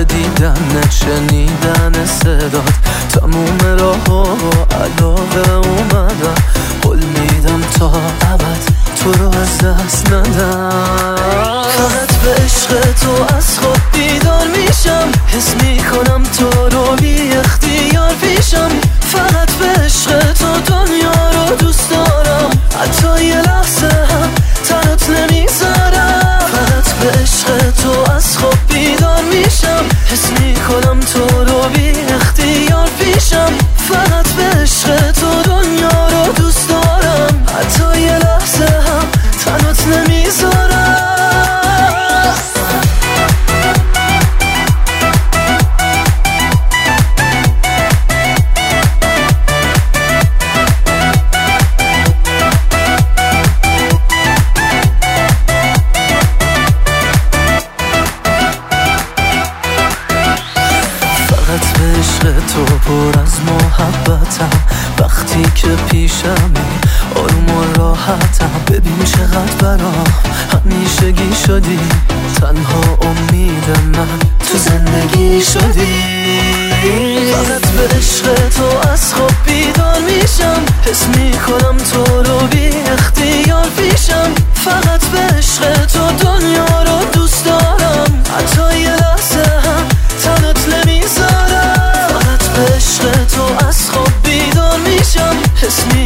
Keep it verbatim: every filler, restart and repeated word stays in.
دیدن شنیدن صدات تموم راه ها علاقه اومدم قول میدم تا ابد تو رو از دست ندم فقط به عشق تو از خود بیدار میشم حس میکنم تو رو بی اختیار پیشم فقط به عشق تو دنیا رو دوست دارم حتی یه لحظه هم تنت نمیذارم فقط به عشق تو از خود بیدار میشم حس میکنم تو رو بی اختیار پیشم فقط به عشق تو دنیا رو دوست دارم حتی یه لحظه هم تنت نمیذارم تو پر از محبتم وقتی که پیشمی آروم و راحتم ببین چقدر برام همیشگی شدی تنها امید من تو زندگی شدی فقط به عشق تو از خواب بیدار میشم حس میکنم تو رو بی اختیار پیشم فقط به عشق تو دنیا رو دوست دارم حتی یه لحظه هم تنت نمیذارم به عشق تو از خواب بیدار میشم حس